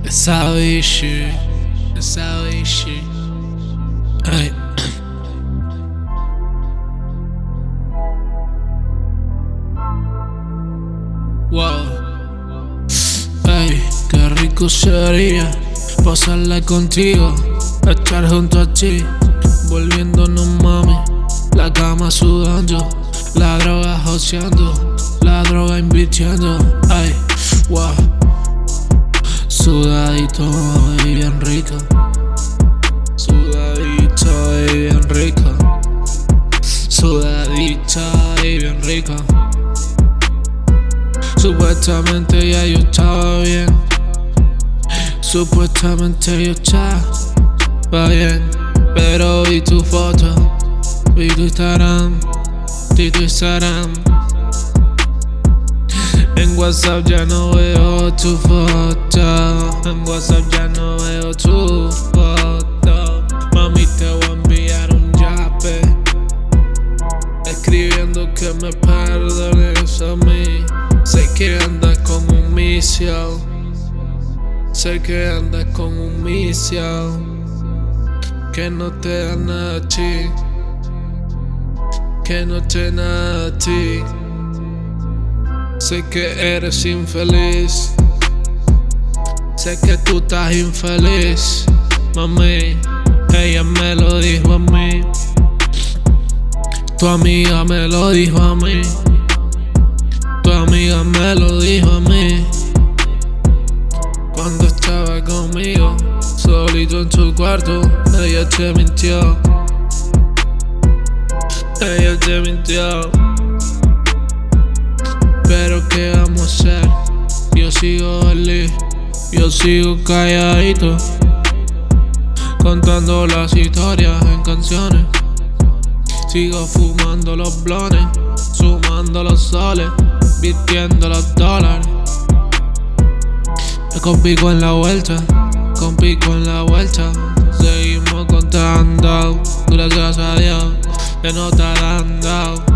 Savage, savage. Ay. Wow. Ay, qué rico sería pasarla contigo, estar junto a ti, volviéndonos mami, la cama sudando, la droga joseando, la droga invirtiendo. Ay, wow. Sudadito y bien rico, sudadito y bien rico, sudadito y bien rico. Supuestamente ya yo estaba bien, supuestamente yo estaba bien, pero vi tu foto, vi tu Instagram, En WhatsApp ya no veo tu foto, en WhatsApp ya no veo tu foto. Mami, te voy a enviar un yape, escribiendo que me perdones a mí. Sé que andas con un misio, sé que andas con un misio, que no te da nada a ti, que no te da nada a ti. Sé que eres infeliz, sé que tú estás infeliz, mami. Ella me lo dijo a mí, tu amiga me lo dijo a mí, tu amiga me lo dijo a mí. Cuando estaba conmigo, solito en su cuarto, ella te mintió, ella te mintió. Pero qué vamos a hacer, yo sigo feliz, yo sigo calladito, contando las historias en canciones. Sigo fumando los blones, sumando los soles, vistiendo los dólares. Con pico en la vuelta, con pico en la vuelta. Seguimos contando, gracias a Dios que no está dando.